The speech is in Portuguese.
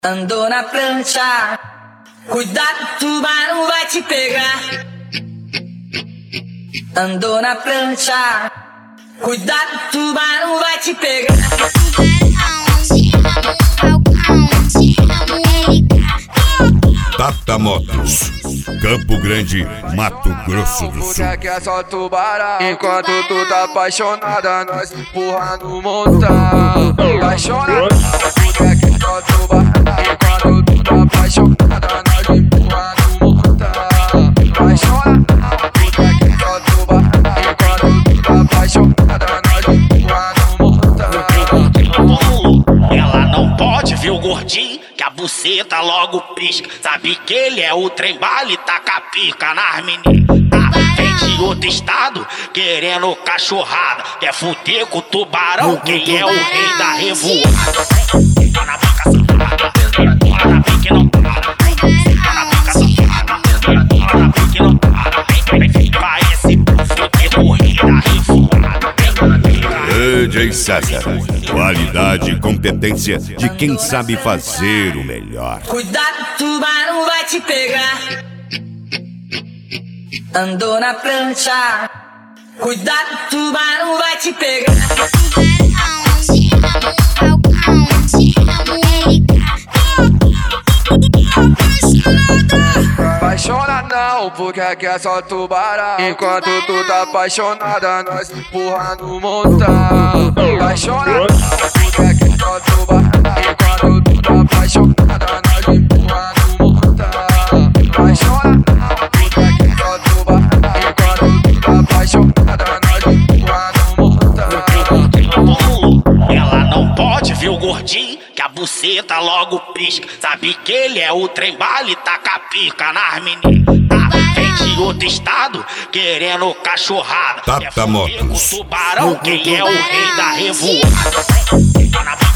Andou na prancha, cuidado, tubarão vai te pegar. Andou na prancha, cuidado, tubarão vai te pegar. Tata Motos, Campo Grande, Mato Grosso do Sul. Porque é só tubarão. Enquanto tu tá apaixonada, nós empurra no montão. Apaixonada, porque é só tubarão. Enquanto tu tá apaixonada, nós empurra no montão. Apaixonada, porque é só tubarão. Enquanto tu tá apaixonada, nós empurra no montão. Ela não pode ver o gordinho, que a buceta logo pisca. Sabe que ele é o trem bala e taca a pica nas meninas. Vem de outro estado, querendo cachorrada. Quer fuder com o tubarão, quem é o rei da revoada. Tá na boca safada, tá na pique não para. Tá na boca safada, tá na pique não para. Vai esse fuder com o rei da revoada. DJ César, qualidade e competência de quem sabe fazer o melhor. Cuidado, tubarão vai te pegar. Andou na prancha, cuidado, tubarão vai te pegar. Apaixona não, porque é só tubarão. Enquanto tu tá apaixonada, nós empurra no montão. Apaixona não, porque é só tubarão. Enquanto tu tá apaixonada, nós empurra no montão. Apaixona não, porque é só tubarão. Enquanto tu tá apaixonada, nós empurra no montão. Ela não pode ver o gordinho, que a buceta logo pisca. Sabe que ele é o trem bala e taca a pica nas meninas. Vem de outro estado, querendo cachorrada. Tata Motos. Com o tubarão, quem é o rei da revoada.